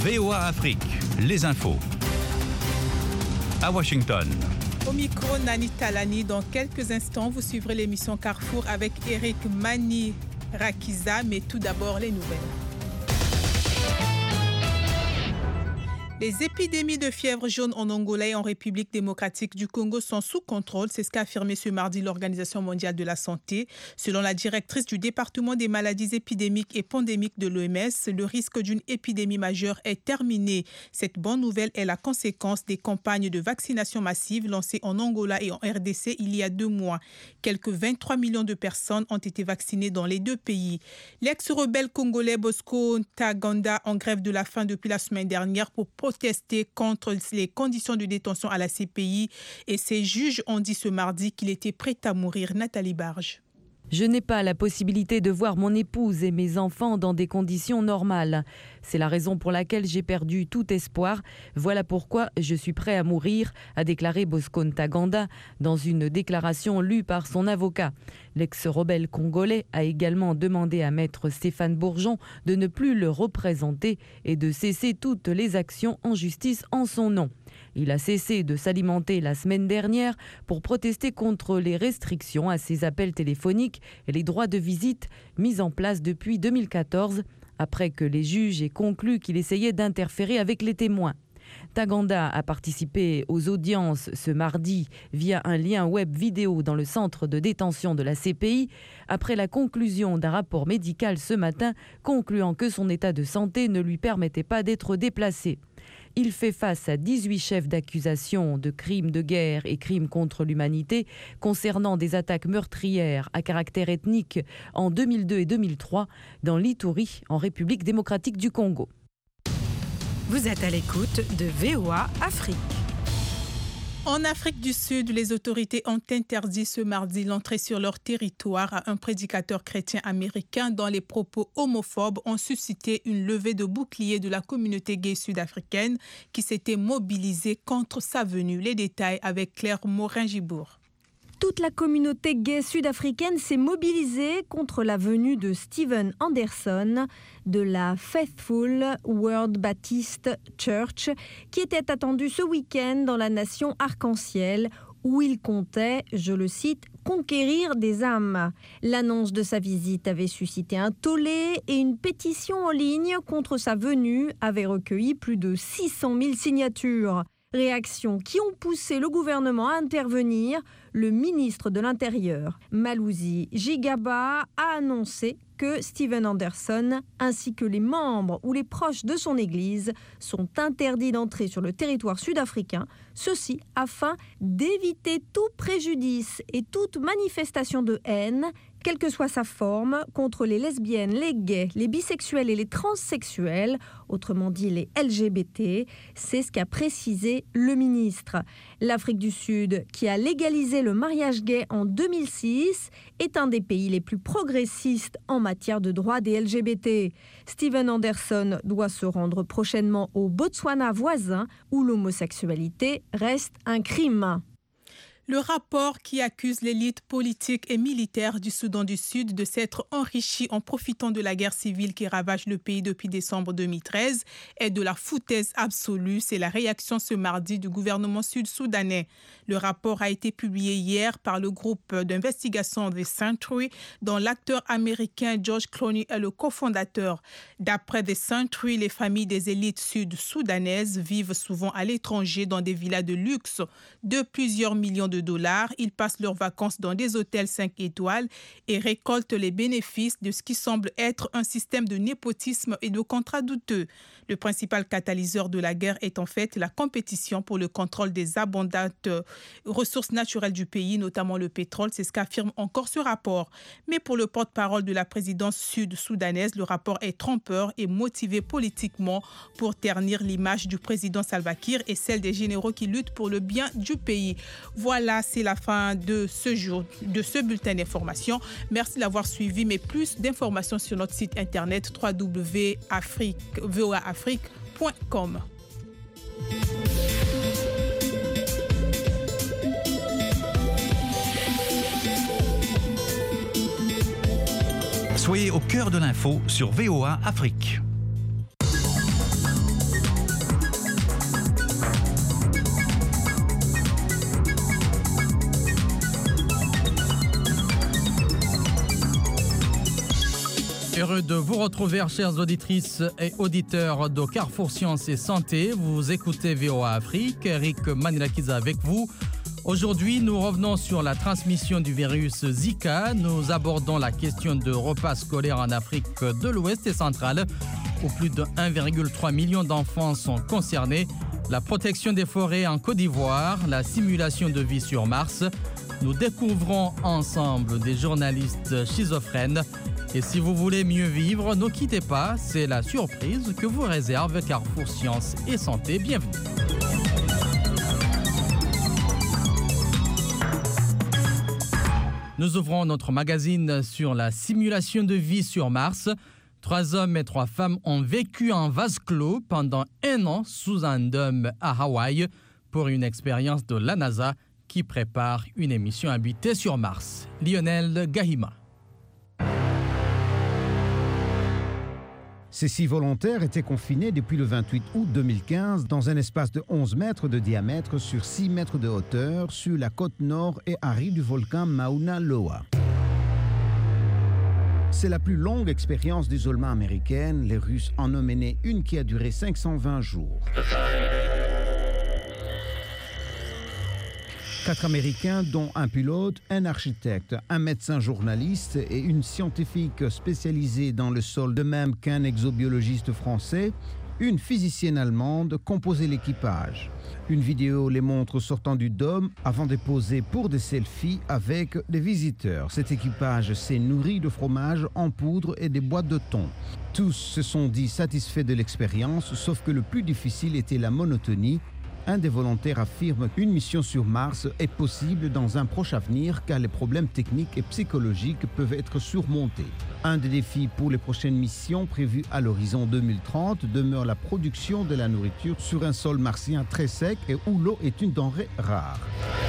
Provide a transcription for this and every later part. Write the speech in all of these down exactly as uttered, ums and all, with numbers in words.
V O A Afrique, les infos. À Washington. Au micro, Nani Talani. Dans quelques instants, vous suivrez l'émission Carrefour avec Eric Mani Rakiza. Mais tout d'abord, les nouvelles. Les épidémies de fièvre jaune en Angola et en République démocratique du Congo sont sous contrôle. C'est ce qu'a affirmé ce mardi l'Organisation mondiale de la santé. Selon la directrice du département des maladies épidémiques et pandémiques de l'O M S, le risque d'une épidémie majeure est terminé. Cette bonne nouvelle est la conséquence des campagnes de vaccination massive lancées en Angola et en R D C il y a deux mois. Quelques vingt-trois millions de personnes ont été vaccinées dans les deux pays. L'ex-rebelle congolais Bosco Ntaganda en grève de la faim depuis la semaine dernière pour protester contre les conditions de détention à la C P I et ses juges ont dit ce mardi qu'il était prêt à mourir. Nathalie Barge. Je n'ai pas la possibilité de voir mon épouse et mes enfants dans des conditions normales. C'est la raison pour laquelle j'ai perdu tout espoir. Voilà pourquoi je suis prêt à mourir, a déclaré Bosco Ntaganda dans une déclaration lue par son avocat. L'ex-rebelle congolais a également demandé à maître Stéphane Bourgeon de ne plus le représenter et de cesser toutes les actions en justice en son nom. Il a cessé de s'alimenter la semaine dernière pour protester contre les restrictions à ses appels téléphoniques et les droits de visite mis en place depuis deux mille quatorze, après que les juges aient conclu qu'il essayait d'interférer avec les témoins. Ntaganda a participé aux audiences ce mardi via un lien web vidéo dans le centre de détention de la C P I après la conclusion d'un rapport médical ce matin concluant que son état de santé ne lui permettait pas d'être déplacé. Il fait face à dix-huit chefs d'accusation de crimes de guerre et crimes contre l'humanité concernant des attaques meurtrières à caractère ethnique en deux mille deux et deux mille trois dans l'Ituri, en République démocratique du Congo. Vous êtes à l'écoute de V O A Afrique. En Afrique du Sud, les autorités ont interdit ce mardi l'entrée sur leur territoire à un prédicateur chrétien américain dont les propos homophobes ont suscité une levée de boucliers de la communauté gay sud-africaine qui s'était mobilisée contre sa venue. Les détails avec Claire Morin-Gibourg. Toute la communauté gay sud-africaine s'est mobilisée contre la venue de Steven Anderson de la Faithful World Baptist Church qui était attendue ce week-end dans la nation arc-en-ciel où il comptait, je le cite, conquérir des âmes. L'annonce de sa visite avait suscité un tollé et une pétition en ligne contre sa venue avait recueilli plus de six cent mille signatures. Réactions qui ont poussé le gouvernement à intervenir. Le ministre de l'Intérieur, Malusi Gigaba, a annoncé que Steven Anderson ainsi que les membres ou les proches de son église sont interdits d'entrer sur le territoire sud-africain, ceci afin d'éviter tout préjudice et toute manifestation de haine, quelle que soit sa forme, contre les lesbiennes, les gays, les bisexuels et les transsexuels, autrement dit les L G B T. C'est ce qu'a précisé le ministre. L'Afrique du Sud, qui a légalisé le mariage gay en deux mille six, est un des pays les plus progressistes en matière de droits des L G B T. Steven Anderson doit se rendre prochainement au Botswana voisin, où l'homosexualité reste un crime. Le rapport qui accuse l'élite politique et militaire du Soudan du Sud de s'être enrichie en profitant de la guerre civile qui ravage le pays depuis décembre deux mille treize est de la foutaise absolue. C'est la réaction ce mardi du gouvernement sud-soudanais. Le rapport a été publié hier par le groupe d'investigation The Century, dont l'acteur américain George Clooney est le cofondateur. D'après The Century, les familles des élites sud-soudanaises vivent souvent à l'étranger dans des villas de luxe de plusieurs millions de dollars. Ils passent leurs vacances dans des hôtels cinq étoiles et récoltent les bénéfices de ce qui semble être un système de népotisme et de contrats douteux. Le principal catalyseur de la guerre est en fait la compétition pour le contrôle des abondantes ressources naturelles du pays, notamment le pétrole. C'est ce qu'affirme encore ce rapport. Mais pour le porte-parole de la présidence sud-soudanaise, le rapport est trompeur et motivé politiquement pour ternir l'image du président Salva Kiir et celle des généraux qui luttent pour le bien du pays. Voilà, c'est la fin de ce jour, de ce bulletin d'information. Merci de l'avoir suivi, mais plus d'informations sur notre site internet w w w point v o a afrique point com. Soyez au cœur de l'info sur V O A Afrique. Heureux de vous retrouver, chères auditrices et auditeurs de Carrefour Sciences et Santé. Vous écoutez V O A Afrique, Eric Manilakiza avec vous. Aujourd'hui, nous revenons sur la transmission du virus Zika. Nous abordons la question de repas scolaires en Afrique de l'Ouest et centrale, où plus de un virgule trois million d'enfants sont concernés, la protection des forêts en Côte d'Ivoire, la simulation de vie sur Mars. Nous découvrons ensemble des journalistes schizophrènes. Et si vous voulez mieux vivre, ne quittez pas, c'est la surprise que vous réserve Carrefour Sciences et Santé. Bienvenue. Nous ouvrons notre magazine sur la simulation de vie sur Mars. Trois hommes et trois femmes ont vécu en vase clos pendant un an sous un dôme à Hawaï pour une expérience de la NASA qui prépare une émission habitée sur Mars. Lionel Gahima. Ces six volontaires étaient confinés depuis le vingt-huit août deux mille quinze dans un espace de onze mètres de diamètre sur six mètres de hauteur sur la côte nord et aride du volcan Mauna Loa. C'est la plus longue expérience d'isolement américaine. Les Russes en ont mené une qui a duré cinq cent vingt jours. Quatre Américains, dont un pilote, un architecte, un médecin journaliste et une scientifique spécialisée dans le sol, de même qu'un exobiologiste français, une physicienne allemande composaient l'équipage. Une vidéo les montre sortant du dôme avant de poser pour des selfies avec des visiteurs. Cet équipage s'est nourri de fromage en poudre et des boîtes de thon. Tous se sont dit satisfaits de l'expérience, sauf que le plus difficile était la monotonie. Un des volontaires affirme qu'une mission sur Mars est possible dans un proche avenir car les problèmes techniques et psychologiques peuvent être surmontés. Un des défis pour les prochaines missions prévues à l'horizon deux mille trente demeure la production de la nourriture sur un sol martien très sec et où l'eau est une denrée rare.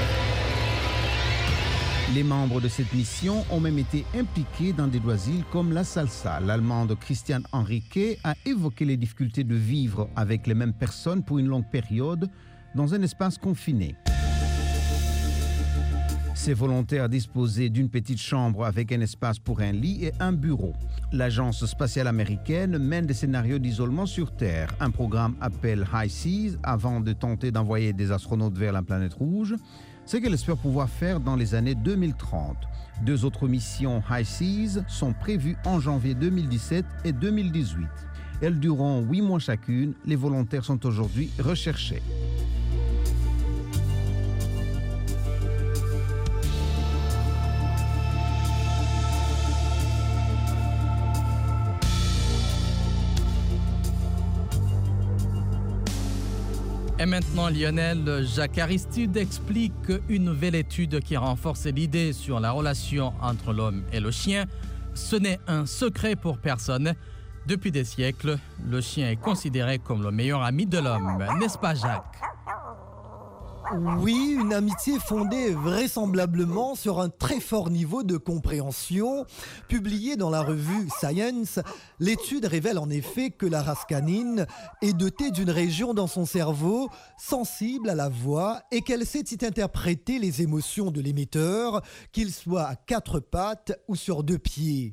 Les membres de cette mission ont même été impliqués dans des loisirs comme la salsa. L'Allemande Christiane Henrique a évoqué les difficultés de vivre avec les mêmes personnes pour une longue période dans un espace confiné. Ces volontaires disposaient d'une petite chambre avec un espace pour un lit et un bureau. L'Agence spatiale américaine mène des scénarios d'isolement sur Terre. Un programme appelé High Seas avant de tenter d'envoyer des astronautes vers la planète rouge. C'est qu'elle espère pouvoir faire dans les années deux mille trente. Deux autres missions High Seas sont prévues en janvier deux mille dix-sept et deux mille dix-huit. Elles dureront huit mois chacune. Les volontaires sont aujourd'hui recherchés. Et maintenant, Lionel, Jacques Aristide explique une nouvelle étude qui renforce l'idée sur la relation entre l'homme et le chien. Ce n'est un secret pour personne. Depuis des siècles, le chien est considéré comme le meilleur ami de l'homme. N'est-ce pas, Jacques ? Oui, une amitié fondée vraisemblablement sur un très fort niveau de compréhension. Publiée dans la revue Science, l'étude révèle en effet que la race canine est dotée d'une région dans son cerveau sensible à la voix et qu'elle sait y interpréter les émotions de l'émetteur, qu'il soit à quatre pattes ou sur deux pieds.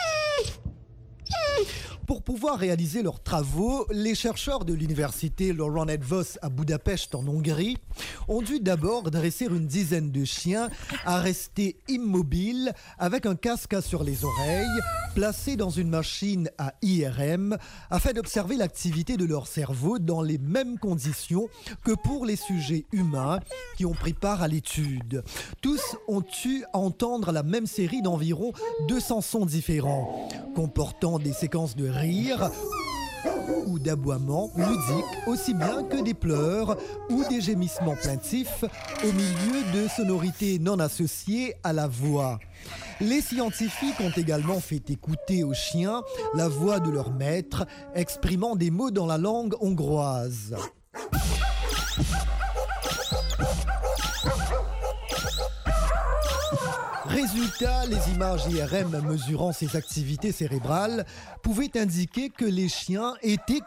Pour pouvoir réaliser leurs travaux, les chercheurs de l'université Laurent Edvos à Budapest en Hongrie ont dû d'abord dresser une dizaine de chiens à rester immobiles avec un casque sur les oreilles, placés dans une machine à I R M afin d'observer l'activité de leur cerveau dans les mêmes conditions que pour les sujets humains qui ont pris part à l'étude. Tous ont eu à entendre la même série d'environ deux cents sons différents, comportant des séquences de rire ou d'aboiements ludiques, aussi bien que des pleurs ou des gémissements plaintifs au milieu de sonorités non associées à la voix. Les scientifiques ont également fait écouter aux chiens la voix de leur maître, exprimant des mots dans la langue hongroise. Résultat, les images I R M mesurant ces activités cérébrales pouvaient indiquer que les chiens étaient